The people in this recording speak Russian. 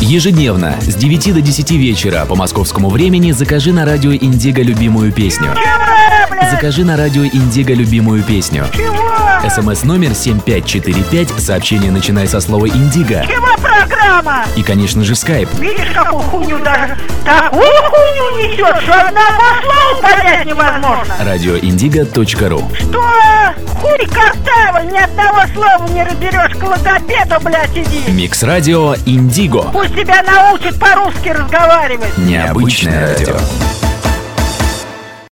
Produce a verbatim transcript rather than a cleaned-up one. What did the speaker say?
Ежедневно с девяти до десяти вечера по московскому времени закажи на радио Индиго любимую песню. Закажи на радио Индиго любимую песню. СМС номер семь пять четыре пять, сообщение начинай со слова «Индиго». Чего программа? И, конечно же, скайп. Видишь, какую хуйню даже, такую хуйню несет, что одного слова понять невозможно. радио индиго точка ру. Что? Хуй картавый, ни одного слова не разберешь, к логопеду, блядь, иди. Микс радио Индиго. Пусть тебя научат по-русски разговаривать. Необычное радио.